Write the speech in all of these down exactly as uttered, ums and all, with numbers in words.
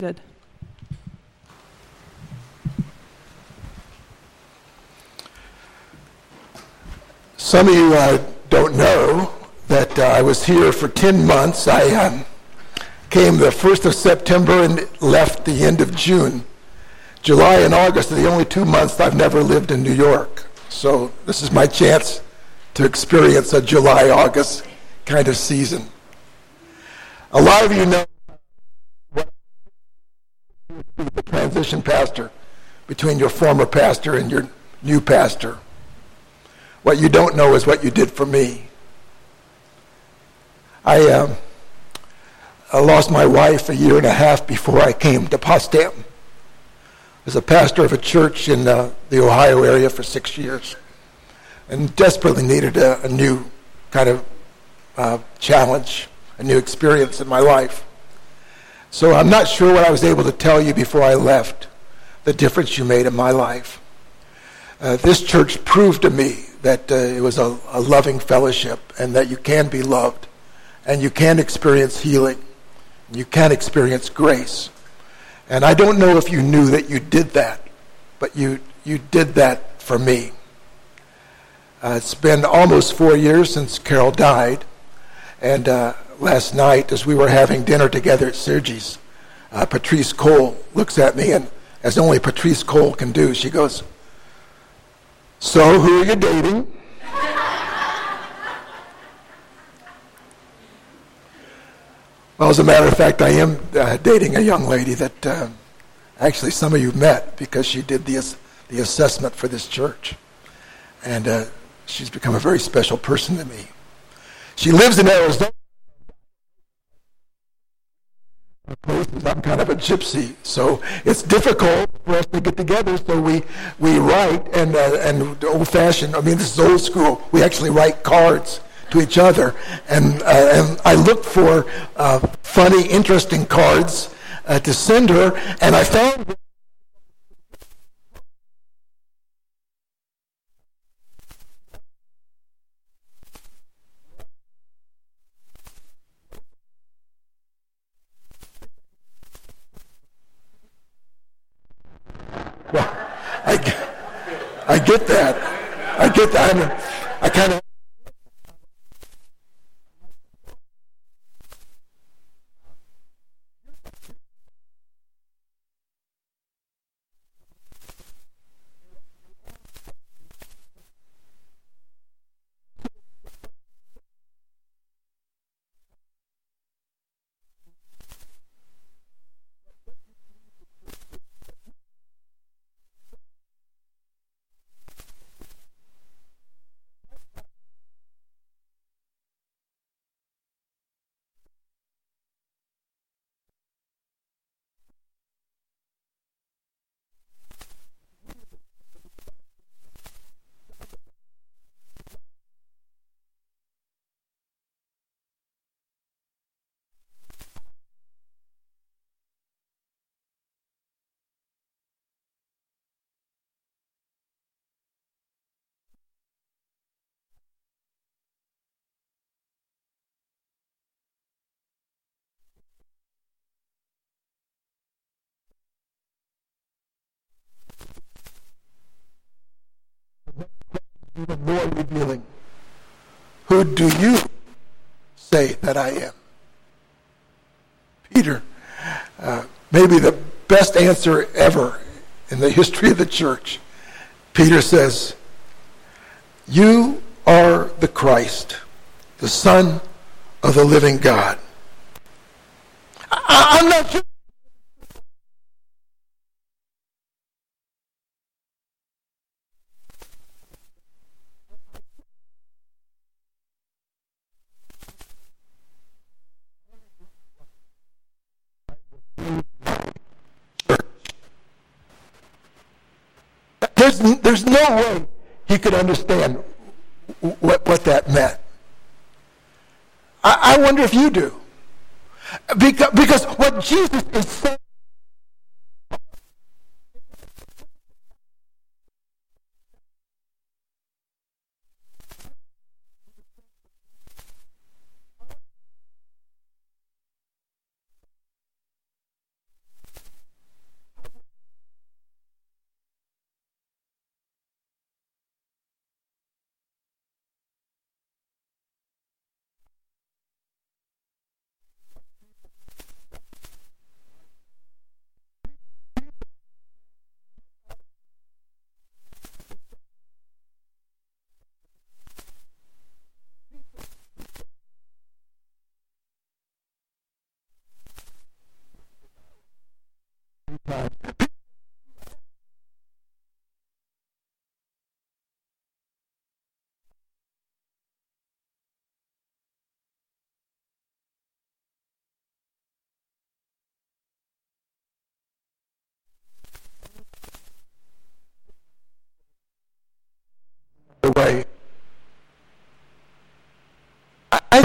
Good. Some of you uh, don't know that uh, I was here for ten months. I um, came the first of September and left the end of June. July and August are the only two months I've never lived in New York. So this is my chance to experience a July-August kind of season. A lot of you know the transition pastor between your former pastor and your new pastor. What you don't know is what you did for me. I, uh, I lost my wife a year and a half before I came to Potsdam. I was a pastor of a church in uh, the Ohio area for six years and desperately needed a, a new kind of uh, challenge, a new experience in my life. So I'm not sure what I was able to tell you before I left, the difference you made in my life. Uh, this church proved to me that uh, it was a, a loving fellowship and that you can be loved and you can experience healing. And you can experience grace. And I don't know if you knew that you did that, but you, you did that for me. Uh, it's been almost four years since Carol died. And uh, last night, as we were having dinner together at Sergi's, uh, Patrice Cole looks at me, and as only Patrice Cole can do, she goes, "So, who are you dating?" Well, as a matter of fact, I am uh, dating a young lady that uh, actually some of you met because she did the, the assessment for this church. And uh, she's become a very special person to me. She lives in Arizona. I'm kind of a gypsy, so it's difficult for us to get together. So we we write, and uh, and old-fashioned. I mean, this is old school. We actually write cards to each other, and uh, and I looked for uh, funny, interesting cards uh, to send her, and I found. Well, I, I get that. I get that. I'm, I kind of. Even more revealing. Who do you say that I am? Peter, uh, maybe the best answer ever in the history of the church. Peter says, "You are the Christ, the Son of the living God." I, I'm not sure. There's, there's no way he could understand what, what that meant. I, I wonder if you do. Because, because what Jesus is saying,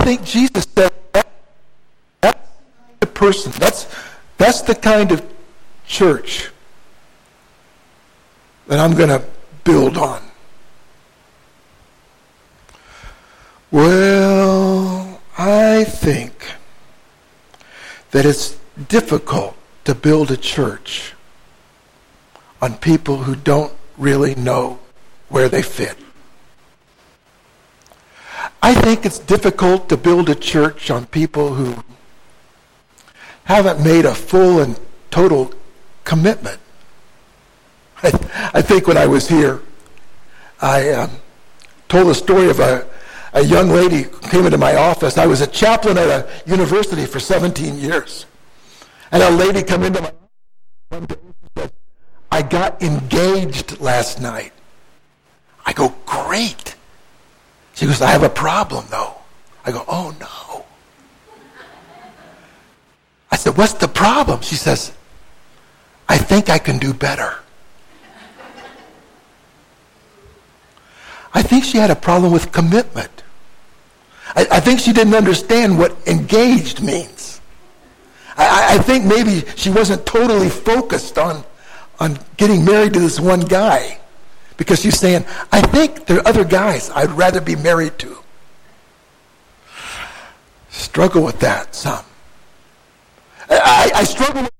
think Jesus said that, that's the person, that's, that's the kind of church that I'm going to build on. Well, I think that it's difficult to build a church on people who don't really know where they fit. I think it's difficult to build a church on people who haven't made a full and total commitment. I, I think when I was here, I um, told a story of a, a young lady who came into my office. I was a chaplain at a university for seventeen years. And a lady come into my office one day and said, I got engaged last night. I go, great. She goes, I have a problem, though. I go, oh, no. I said, what's the problem? She says, I think I can do better. I think she had a problem with commitment. I, I think she didn't understand what engaged means. I, I think maybe she wasn't totally focused on, on getting married to this one guy. Because she's saying, I think there are other guys I'd rather be married to. Struggle with that some. I, I struggle with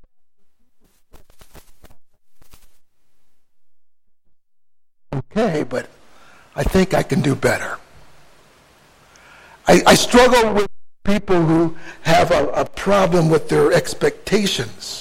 okay, but I think I can do better. I, I struggle with people who have a, a problem with their expectations.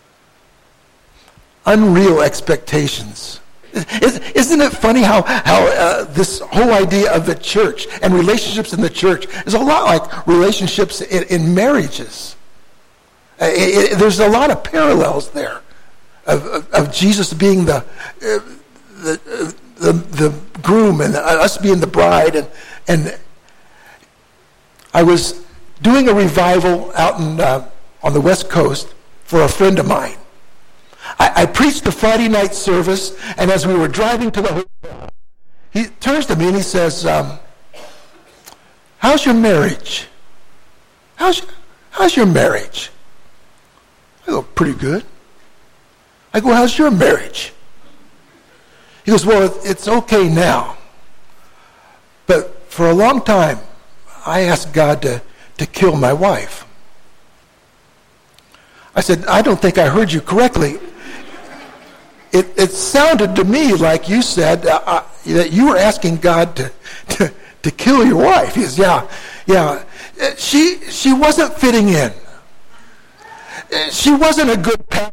Unreal expectations. Isn't it funny how, how uh, this whole idea of the church and relationships in the church is a lot like relationships in, in marriages. Uh, it, it, there's a lot of parallels there of, of, of Jesus being the, uh, the, uh, the the groom and us being the bride. And, and I was doing a revival out in, uh, on the West Coast for a friend of mine. I, I preached the Friday night service, and as we were driving to the hotel, he turns to me and he says, um, how's your marriage? How's, how's your marriage? I go, pretty good. I go, how's your marriage? He goes, well, it's okay now. But for a long time, I asked God to, to kill my wife. I said, I don't think I heard you correctly. It, it sounded to me like you said uh, uh, that you were asking God to, to, to kill your wife. He says, yeah, yeah. Uh, She, she wasn't fitting in. Uh, She wasn't a good pastor.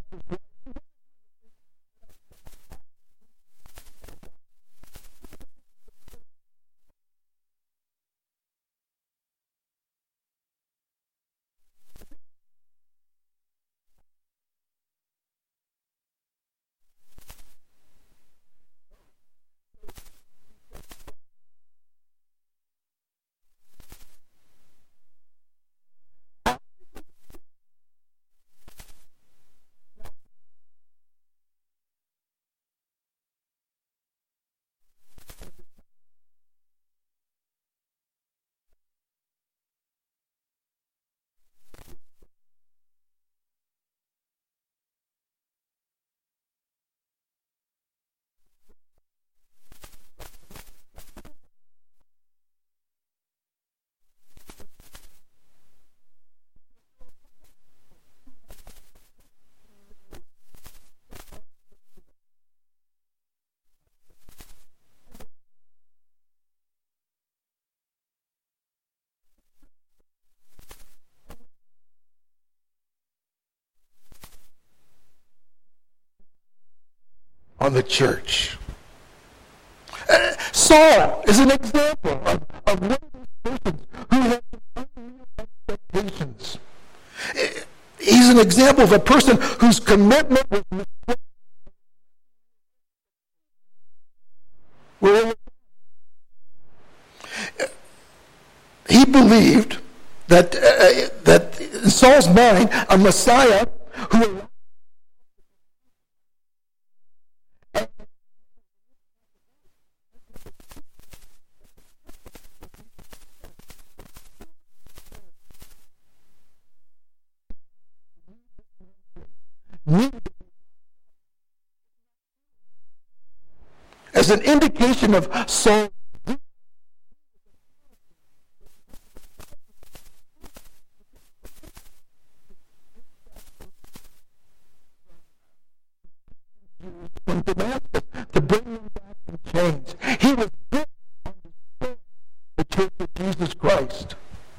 On the church. Uh, Saul is an example of, of one of those persons who has unreal expectations. Uh, He's an example of a person whose commitment was misplaced. Well, he believed that uh, that in Saul's mind, a Messiah who as an indication of Saul. From Damascus to bring them back in chains. He was bent on destroying the church of Jesus Christ.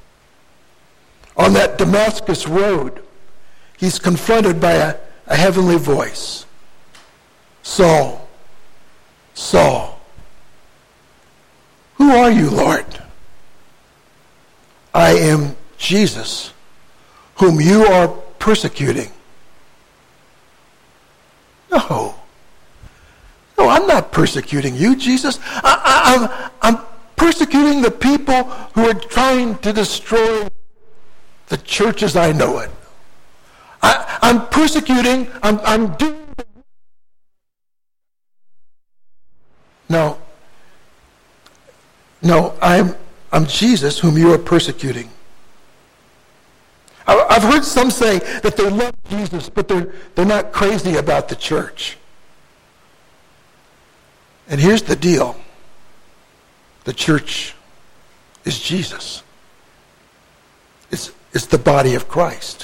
On that Damascus road, he's confronted by a, a heavenly voice. Saul, Saul, who are you, Lord? I am Jesus, whom you are persecuting. No. No, I'm not persecuting you, Jesus. I, I, I'm, I'm persecuting the people who are trying to destroy the church as I know it. I, I'm persecuting, I'm, I'm doing... No. No, I'm, I'm Jesus whom you are persecuting. I, I've heard some say that they love Jesus, but they're, they're not crazy about the church. And here's the deal. The church is Jesus. It's, it's the body of Christ.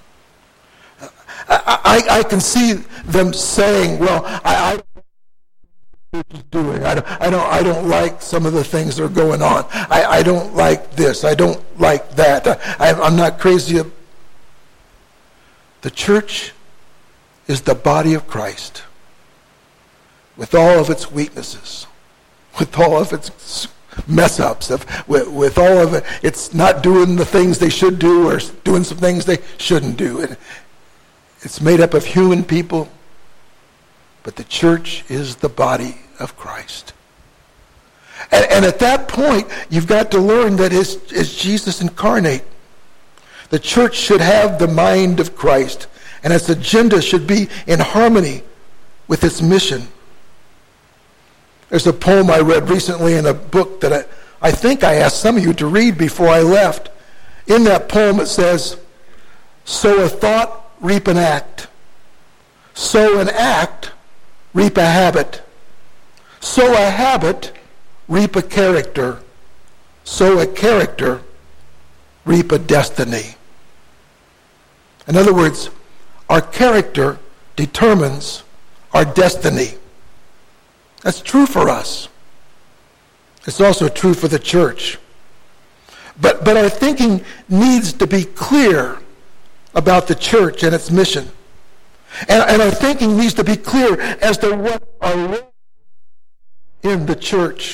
I, I, I can see them saying, well, I, I don't know what the church is doing. I don't, I, don't, I don't like some of the things that are going on. I, I don't like this. I don't like that. I, I'm not crazy. The church is the body of Christ. With all of its weaknesses, with all of its mess-ups, of, with, with all of it, it's not doing the things they should do or doing some things they shouldn't do. And it's made up of human people, but the church is the body of Christ. And, and at that point, you've got to learn that is, is Jesus incarnate. The church should have the mind of Christ, and its agenda should be in harmony with its mission. There's a poem I read recently in a book that I, I think I asked some of you to read before I left. In that poem it says, sow a thought, reap an act. Sow an act, reap a habit. Sow a habit, reap a character. Sow a character, reap a destiny. In other words, our character determines our destiny. That's true for us. It's also true for the church. But, but our thinking needs to be clear about the church and its mission. And, and our thinking needs to be clear as to what our role in the church.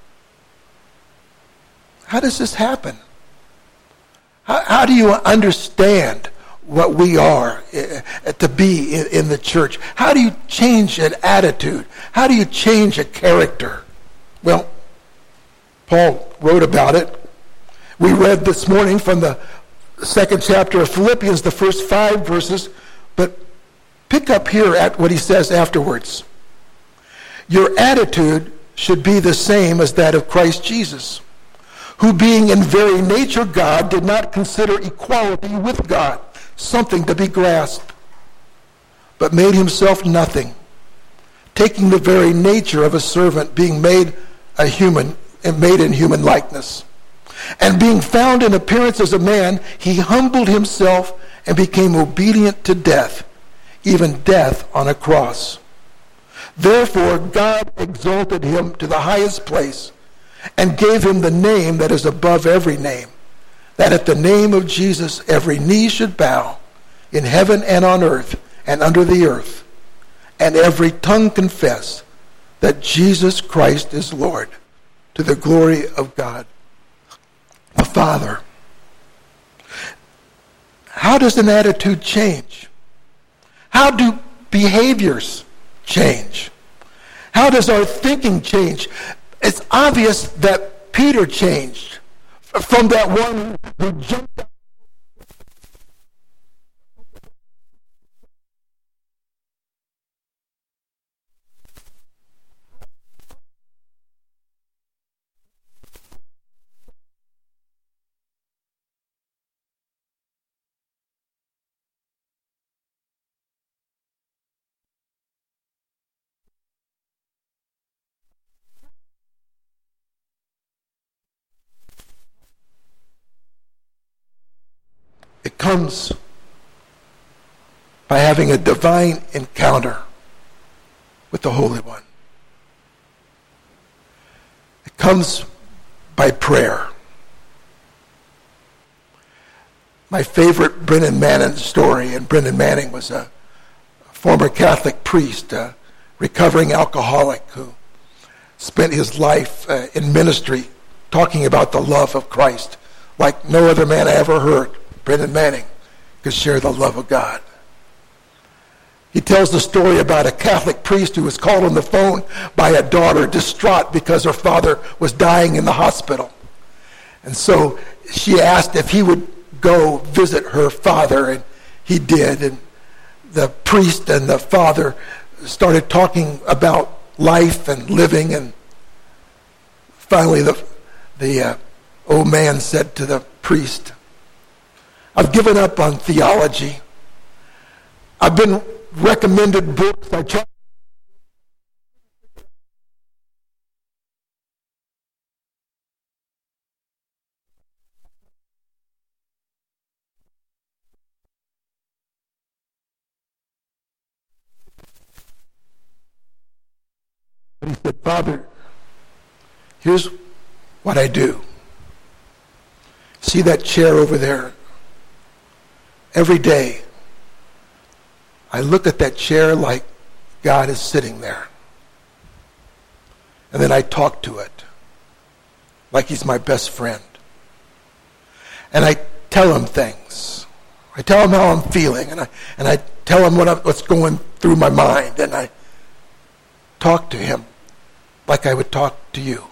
How does this happen? How, how do you understand what we are uh, to be in, in the church? How do you change an attitude? How do you change a character? Well, Paul wrote about it. We read this morning from the second chapter of Philippians, the first five verses, but pick up here at what he says afterwards. Your attitude should be the same as that of Christ Jesus, who being in very nature God, did not consider equality with God something to be grasped, but made himself nothing, taking the very nature of a servant, being made a human, and made in human likeness. And being found in appearance as a man, he humbled himself and became obedient to death, even death on a cross. Therefore God exalted him to the highest place and gave him the name that is above every name, that at the name of Jesus every knee should bow in heaven and on earth and under the earth, and every tongue confess that Jesus Christ is Lord, to the glory of God the Father. How does an attitude change? How do behaviors change? How does our thinking change? It's obvious that Peter changed from that one who jumped out comes by having a divine encounter with the Holy One. It comes by prayer. My favorite Brennan Manning story, and Brennan Manning was a former Catholic priest, a recovering alcoholic who spent his life uh, in ministry talking about the love of Christ like no other man I ever heard. Brennan Manning could share the love of God. He tells the story about a Catholic priest who was called on the phone by a daughter distraught because her father was dying in the hospital. And so she asked if he would go visit her father, and he did. And the priest and the father started talking about life and living, and finally the, the uh, old man said to the priest, "I've given up on theology. I've been recommended books. I tried." He said, "Father, here's what I do. See that chair over there? Every day, I look at that chair like God is sitting there. And then I talk to it like he's my best friend. And I tell him things. I tell him how I'm feeling, and I and I tell him what I'm, what's going through my mind, and I talk to him like I would talk to you."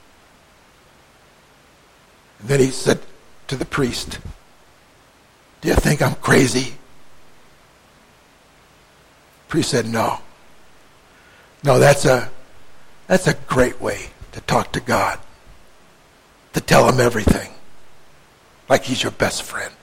And then he said to the priest, "Do you think I'm crazy?" The priest said, "No. No, that's a that's a great way to talk to God. To tell him everything. Like he's your best friend."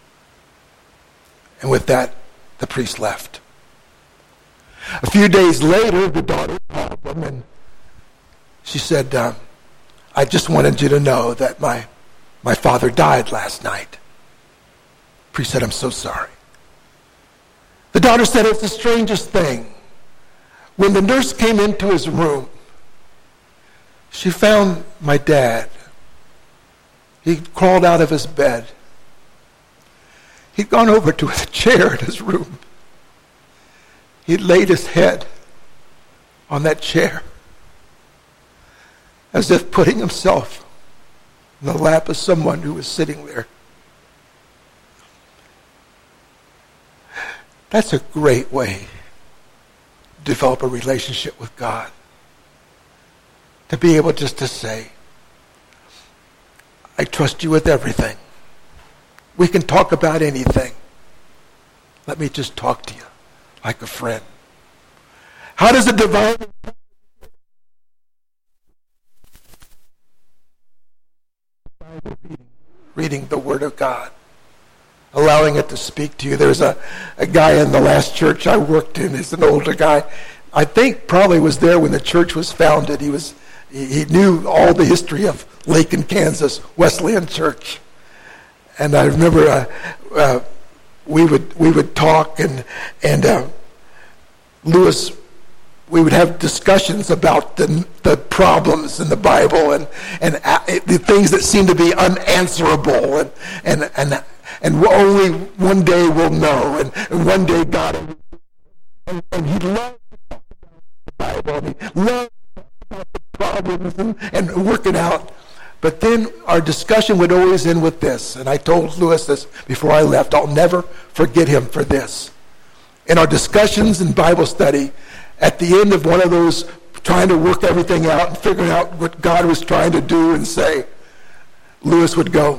And with that, the priest left. A few days later, the daughter called him, and she said, uh, "I just wanted you to know that my my father died last night." The priest said, "I'm so sorry." The daughter said, "It's the strangest thing. When the nurse came into his room, she found my dad. He crawled out of his bed. He'd gone over to a chair in his room. He'd laid his head on that chair, as if putting himself in the lap of someone who was sitting there." That's a great way to develop a relationship with God. To be able just to say, "I trust you with everything. We can talk about anything. Let me just talk to you like a friend." How does a divine reading, reading the Word of God, allowing it to speak to you? There's a, a guy in the last church I worked in. He's an older guy. I think probably was there when the church was founded. He was he, he knew all the history of Lakin, Kansas, Wesleyan Church. And I remember uh, uh, we would we would talk, and and uh, Lewis, we would have discussions about the the problems in the Bible, and and uh, the things that seem to be unanswerable, and and and and only one day we'll know, and, and one day God, and, and he loved to talk about the Bible, and he loved to talk about the problems and, and work it out. But then our discussion would always end with this, and I told Lewis this before I left. I'll never forget him for this. In our discussions in Bible study, at the end of one of those trying to work everything out and figuring out what God was trying to do and say, Lewis would go,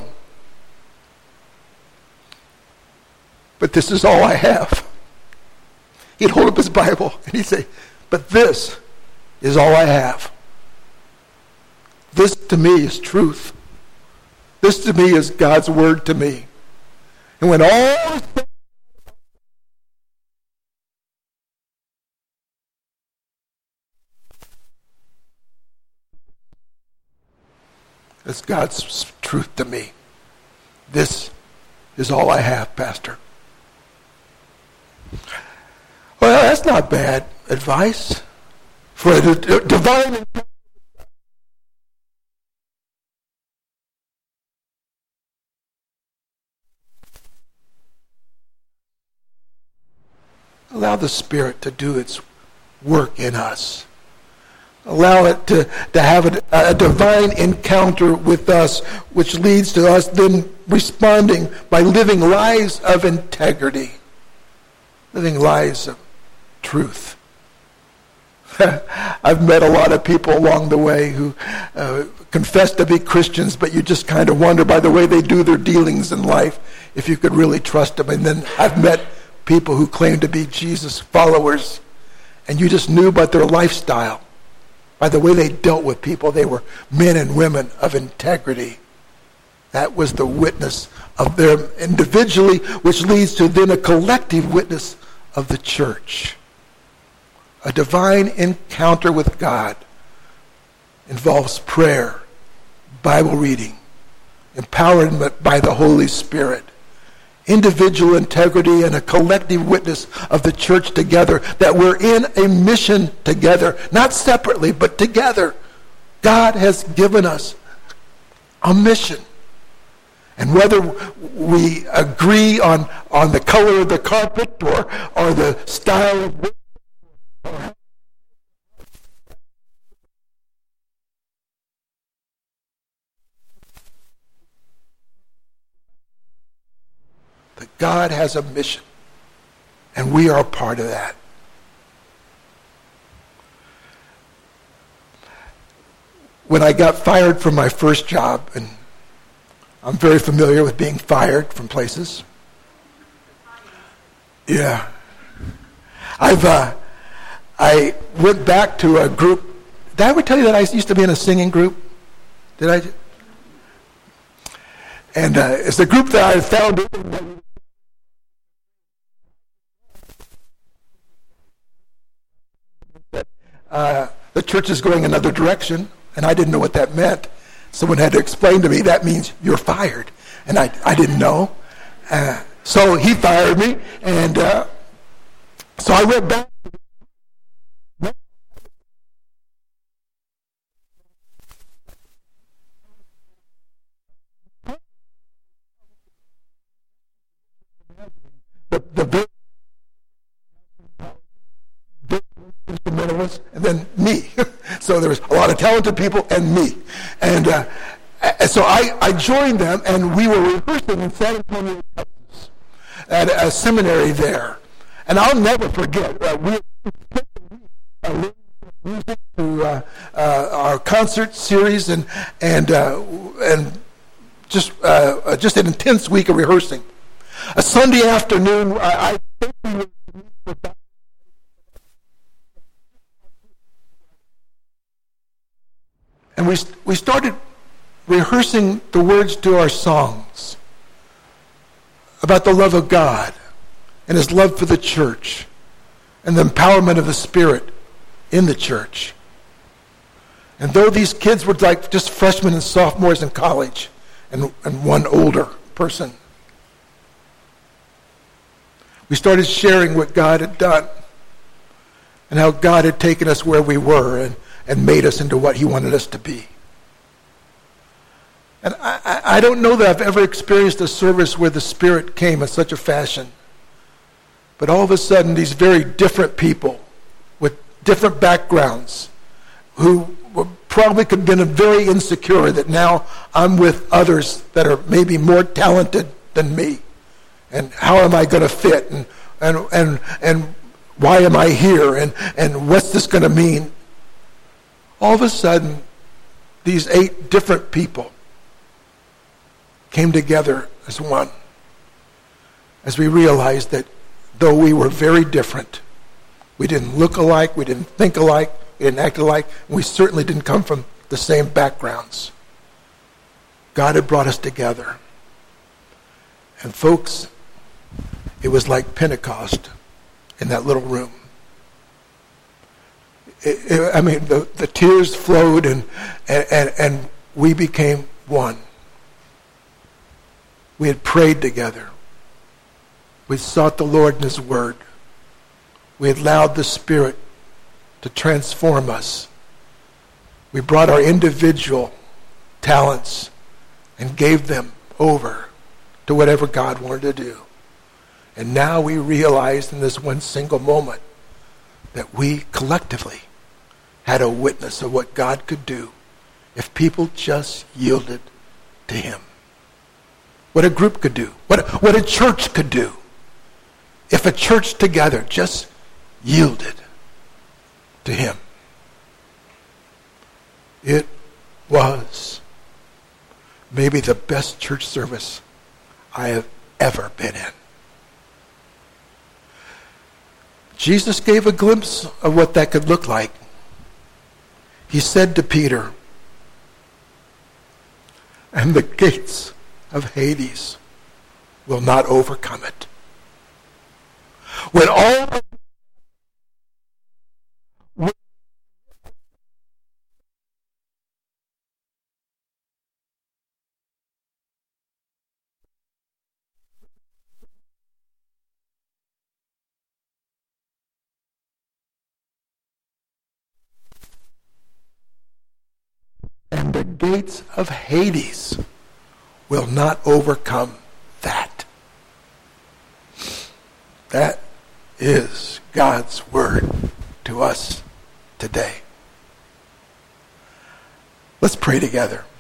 "But this is all I have." He'd hold up his Bible and he'd say, "But this is all I have. This to me is truth. This to me is God's word to me." And when all is said, it's God's truth to me. This is all I have, Pastor. Well, that's not bad advice for a d- divine. Allow the Spirit to do its work in us. Allow it to, to have a, a divine encounter with us, which leads to us then responding by living lives of integrity, living lives of truth. I've met a lot of people along the way who uh, confess to be Christians, but you just kind of wonder by the way they do their dealings in life if you could really trust them. And then I've met people who claim to be Jesus followers, and you just knew by their lifestyle, by the way they dealt with people, they were men and women of integrity. That was the witness of them individually, which leads to then a collective witness of the church. A divine encounter with God involves prayer, Bible reading, empowerment by the Holy Spirit, individual integrity, and a collective witness of the church together, that we're in a mission together, not separately, but together. God has given us a mission. And whether we agree on, on the color of the carpet or, or the style of work, that God has a mission, and we are a part of that. When I got fired from my first job, and I'm very familiar with being fired from places. Yeah. I've, uh, I went back to a group. Did I ever tell you that I used to be in a singing group? Did I? And uh, it's a group that I founded. Uh, the church is going another direction, and I didn't know what that meant. Someone had to explain to me, that means you're fired. And I, I didn't know. Uh, so he fired me, and uh, so I went back. The, the big, big instrumentalist, and then me. So there was a lot of talented people and me. And uh, so I, I joined them, and we were rehearsing in San Antonio, Texas, at a seminary there. And I'll never forget, uh, we uh, music to uh, uh, our concert series, and and uh, and just uh, just an intense week of rehearsing. A Sunday afternoon, I, I think we were and we we started rehearsing the words to our songs about the love of God and His love for the church and the empowerment of the Spirit in the church. And though these kids were like just freshmen and sophomores in college, and, and one older person, we started sharing what God had done and how God had taken us where we were and, and made us into what He wanted us to be. And I, I don't know that I've ever experienced a service where the Spirit came in such a fashion. But all of a sudden, these very different people with different backgrounds who were probably could have been very insecure that now I'm with others that are maybe more talented than me. And how am I going to fit? And and and and why am I here? And and what's this going to mean? All of a sudden, these eight different people came together as one, as we realized that though we were very different, we didn't look alike, we didn't think alike, we didn't act alike, and we certainly didn't come from the same backgrounds. God had brought us together. And folks, it was like Pentecost in that little room. It, it, I mean, the, the tears flowed, and, and, and we became one. We had prayed together. We sought the Lord in his word. We had allowed the Spirit to transform us. We brought our individual talents and gave them over to whatever God wanted to do. And now we realized in this one single moment that we collectively had a witness of what God could do if people just yielded to him. What a group could do. What, what a church could do. If a church together just yielded to him. It was maybe the best church service I have ever been in. Jesus gave a glimpse of what that could look like. He said to Peter, and the gates of Hades will not overcome it. When all and the gates of Hades will not overcome that. That is God's word to us today. Let's pray together.